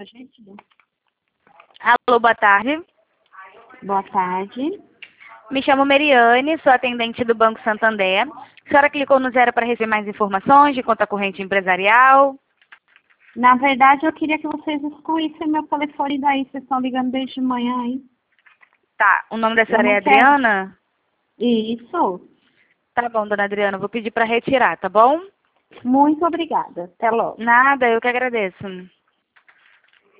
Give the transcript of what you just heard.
gente. Alô, boa tarde. Boa tarde. Me chamo Meriane, sou atendente do Banco Santander. A senhora clicou no 0 para receber mais informações de conta corrente empresarial? Na verdade, eu queria que vocês excluíssem meu telefone daí. Vocês estão ligando desde manhã aí. Tá, o nome da Eu senhora é não quero. Adriana? Isso. Tá bom, dona Adriana, vou pedir para retirar, tá bom? Muito obrigada. Até logo. Nada, eu que agradeço.